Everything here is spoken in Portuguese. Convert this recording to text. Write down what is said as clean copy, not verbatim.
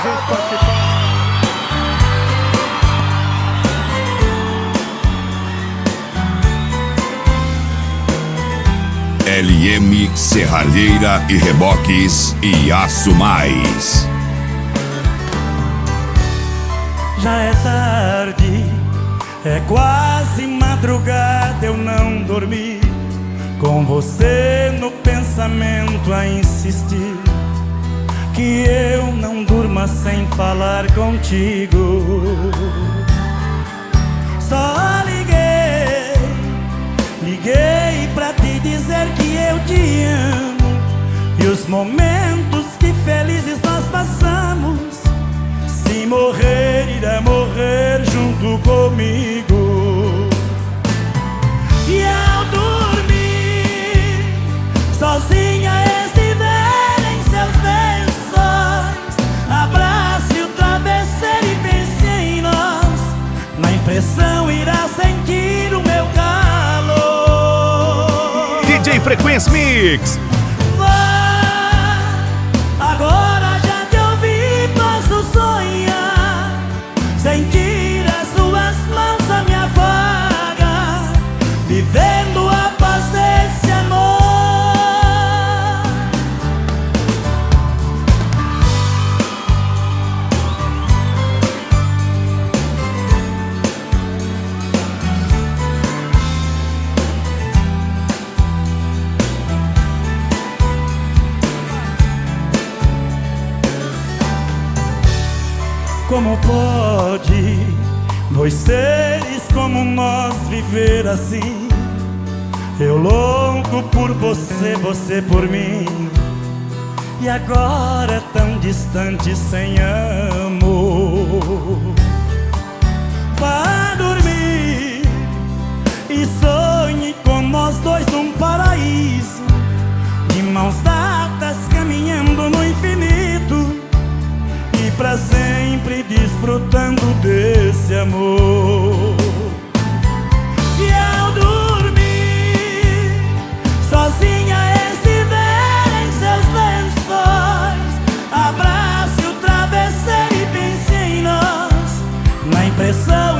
LM Serralheira e Reboques e Aço Mais. Já é tarde, é quase madrugada, eu não dormi, com você no pensamento a insistir, que eu não durma sem falar contigo. Só liguei pra te dizer que eu te amo, e os momentos que felizes nós passamos, se morrer, irá morrer junto comigo. E ao dormir, sozinha estiver em seus lençóis, abrace o travesseiro e pense em nós, na impressão irá sentir o meu calor. DJ Frequência Mix. Agora já te ouvi, posso sonhar, sentir as suas mãos à minha vaga, vivendo a paz desse amor. Como pode dois seres como nós viver assim? Eu louco por você, você por mim, e agora tão distante sem amor. Vá dormir e sonhe com nós dois num paraíso, de mãos dadas caminhando no infinito, e pra sempre desfrutando desse amor. E ao dormir, sozinha estiver em seus lençóis, abrace o travesseiro e pense em nós, na impressão